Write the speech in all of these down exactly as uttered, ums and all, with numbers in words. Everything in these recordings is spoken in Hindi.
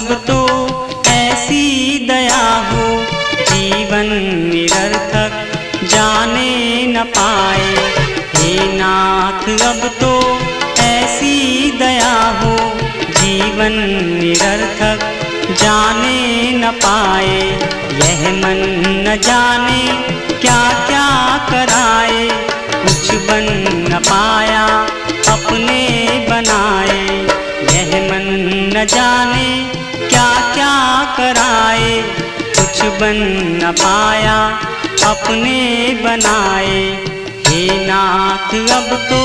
अब तो ऐसी दया हो, जीवन निरर्थक जाने न पाए। हे नाथ अब तो ऐसी दया हो, जीवन निरर्थक जाने न पाए। यह मन न जाने क्या क्या कराए, कुछ बन न पाया अपने बनाए। यह मन न जाने क्या क्या कराए, कुछ बन न पाया अपने बनाए। हे नाथ अब तो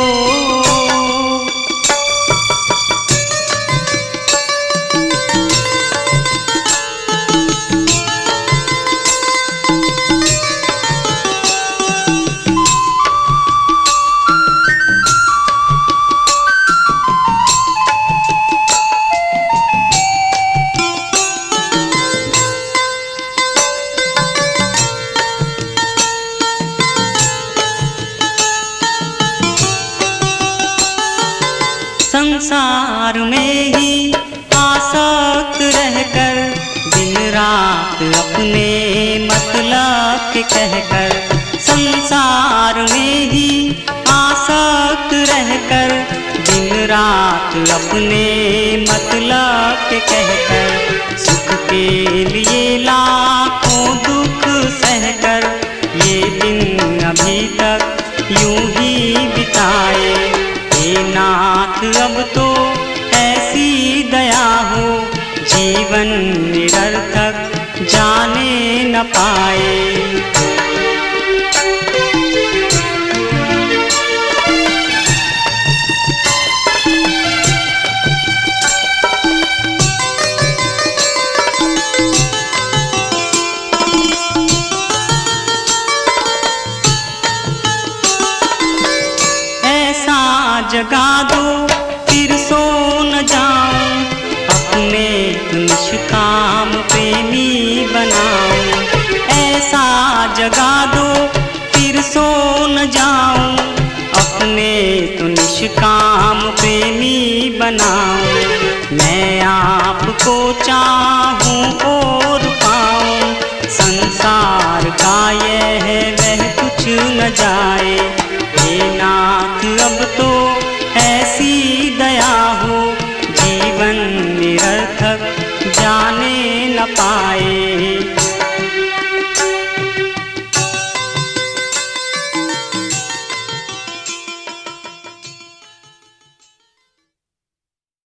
संसार में ही आसक्त रहकर, दिन रात अपने मतलब के कहकर। संसार में ही आसक्त रहकर, दिन रात अपने मतलब के कहकर। सुख के लिए लाखों दुख सहकर, ये दिन अभी तक यूं ही बिताए। हे नाथ अब तो ऐसी दया हो, जीवन निरर्थक जाने न पाए। जगा दो फिर सो न जाऊं, अपने निष्काम प्रेमी बनाऊं। ऐसा जगा